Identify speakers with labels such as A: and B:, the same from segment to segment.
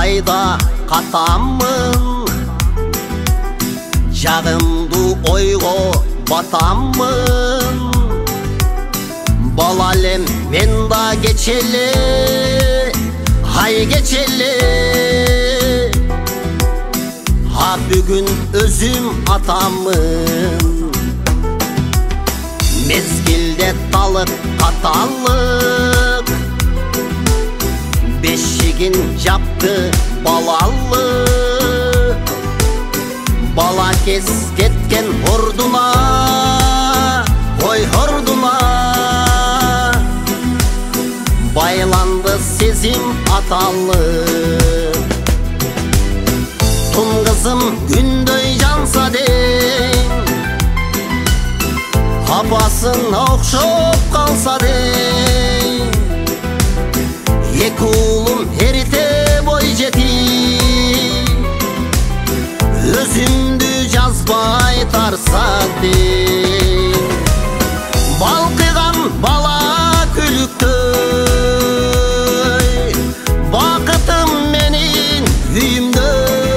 A: айда катаммын, жагымдуу ойго батаммын. Бала элем мен да кечеле, ай кечеле. А бүгүн өзүм атаммын. Мезгилде талык каталык, бешигин жапты балалык. Бала кез кеткен ордуна, ой ордуна. Байланды сезим аталык. Тун кызым күндөй жанса дейм, апасын окшоп калса дейм. Эки уулум эрите бой жетип, өзүмдү жазбай тарса дейм. Балкыган бала күлүктөй, бакытым менин үйүмдө.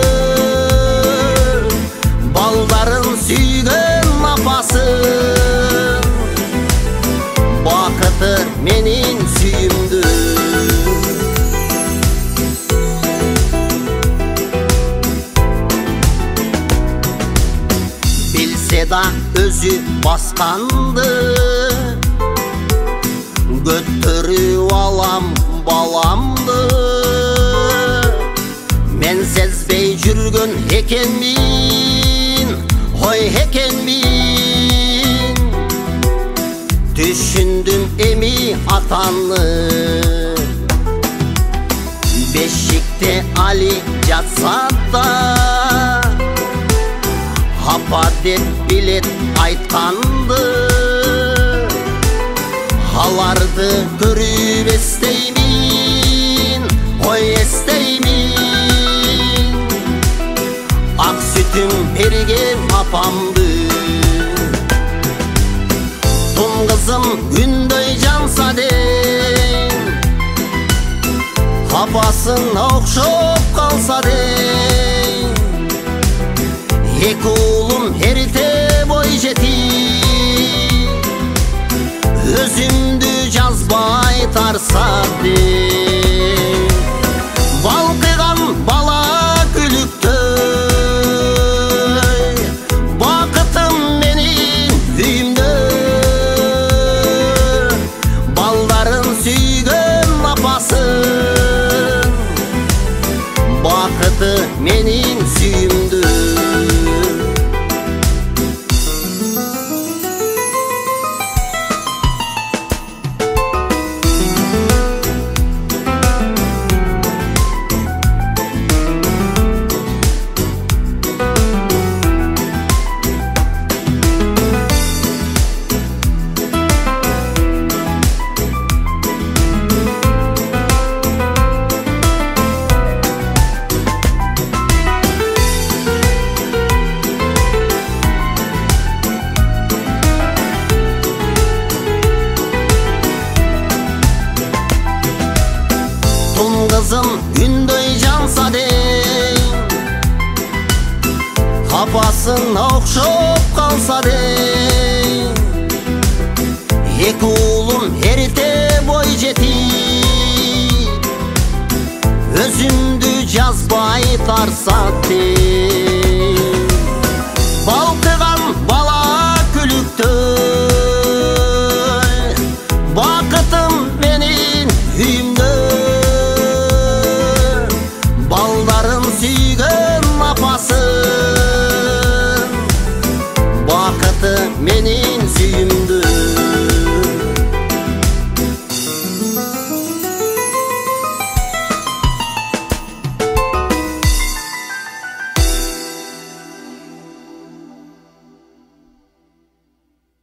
A: Балдарын сүйгөн апасын, бакыты менин сүйүмдө. Билсе да өзү басканды, көтөрүп алам баламды. Мен сезбей жүргөн экенмин, ой экенмин. Түшүндүм эми атаны, бешикте али жатса да, апа деп билет айтканды. Аларды көрүп эстеймин, ой эстеймин. Ак сүтүм берген апамды. Тун кызым күндөй жанса дейм, апасын окшоп калса дейм. Эки уулум эрите бой жетип, өзүмдү жазбай тарса дейм. Балкыган бала күлүктөй, бакытым менин үйүмдө. Балдарын сүйгөн апасын, бакыты менин сүйүмдө. Kızım gündöy jansa deyim, apasın okşop kalsa deyim. Эки уулум эрите бой жетип, өзүмдү жазбай тарса дейм. Балкыган бала күлүктөй, бакытым менин үйүмдө. Балдарын сүйгөн апасын, бакыты менин